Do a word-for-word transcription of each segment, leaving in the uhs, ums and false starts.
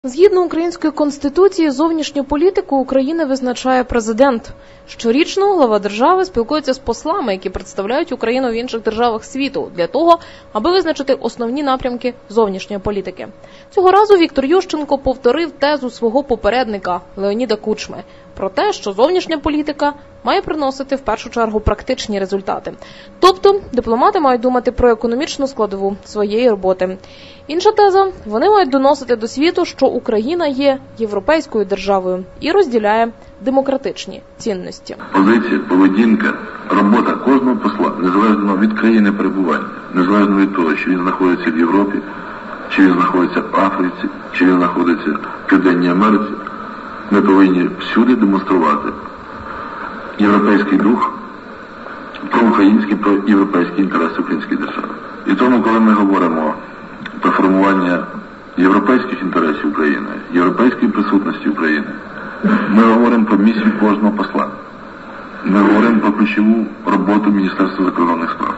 Згідно української конституції, зовнішню політику України визначає президент. Щорічно глава держави спілкується з послами, які представляють Україну в інших державах світу, для того, аби визначити основні напрямки зовнішньої політики. Цього разу Віктор Ющенко повторив тезу свого попередника Леоніда Кучми про те, що зовнішня політика має приносити в першу чергу практичні результати. Тобто дипломати мають думати про економічну складову своєї роботи. Інша теза – вони мають доносити до світу, що Україна є європейською державою і розділяє демократичні цінності. Позиція, поведінка, робота кожного посла, незалежно від країни перебування, незалежно від того, чи він знаходиться в Європі, чи він знаходиться в Африці, чи він знаходиться в Південній Америці, ми повинні всюди демонструвати європейський дух, проукраїнський, проєвропейський інтерес української держави. І тому, коли ми говоримо про формування європейських інтересів України, європейської присутності України, ми говоримо про місію кожного посла. Ми говоримо про ключову роботу Міністерства закордонних справ.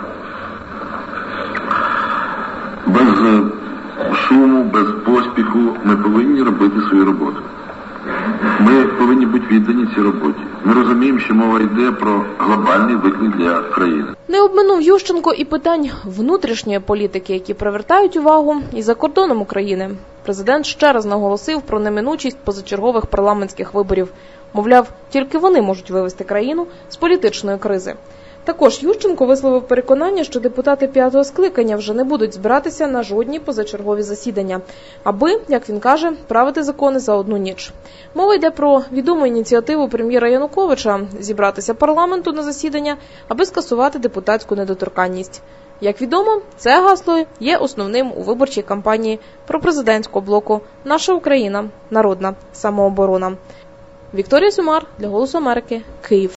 Без шуму, без поспіху ми повинні робити свою роботу. Ми повинні бути віддані цій роботі. Ми розуміємо, що мова йде про глобальний виклик для країни. Не обминув Ющенко і питань внутрішньої політики, які привертають увагу і за кордоном України. Президент ще раз наголосив про неминучість позачергових парламентських виборів. Мовляв, тільки вони можуть вивести країну з політичної кризи. Також Ющенко висловив переконання, що депутати п'ятого скликання вже не будуть збиратися на жодні позачергові засідання, аби, як він каже, правити закони за одну ніч. Мова йде про відому ініціативу прем'єра Януковича зібратися парламенту на засідання, аби скасувати депутатську недоторканність. Як відомо, це гасло є основним у виборчій кампанії пропрезидентського блоку «Наша Україна. Народна самооборона». Вікторія Сюмар для «Голосу Америки», Київ.